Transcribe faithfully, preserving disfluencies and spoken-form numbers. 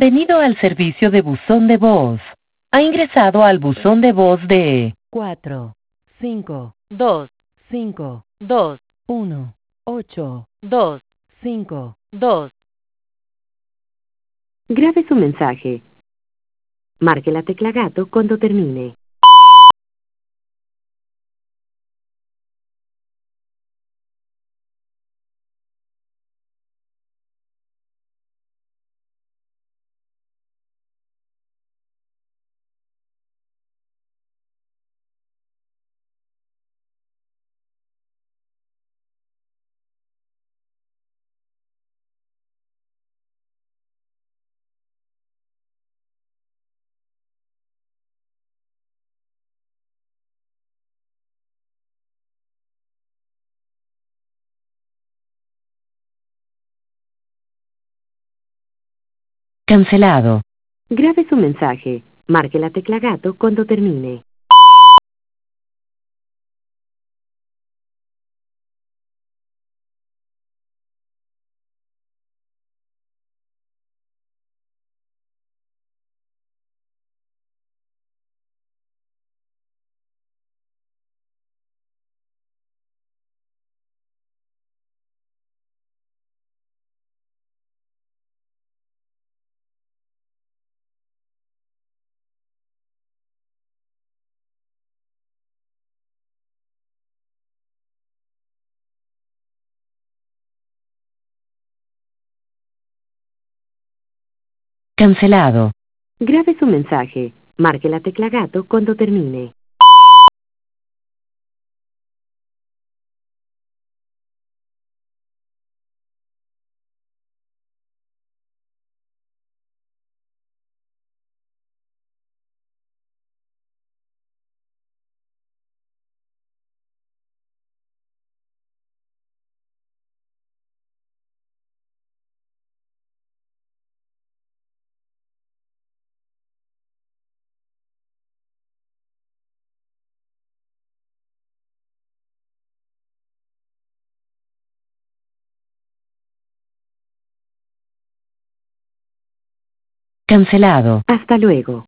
Bienvenido al servicio de buzón de voz. Ha ingresado al buzón de voz de cuatro, cinco, dos, cinco, dos, uno, ocho, dos, cinco, dos. Grabe su mensaje. Marque la tecla gato cuando termine. Cancelado. Grabe su mensaje. Marque la tecla gato cuando termine. Cancelado. Grabe su mensaje. Marque la tecla gato cuando termine. Cancelado. Hasta luego.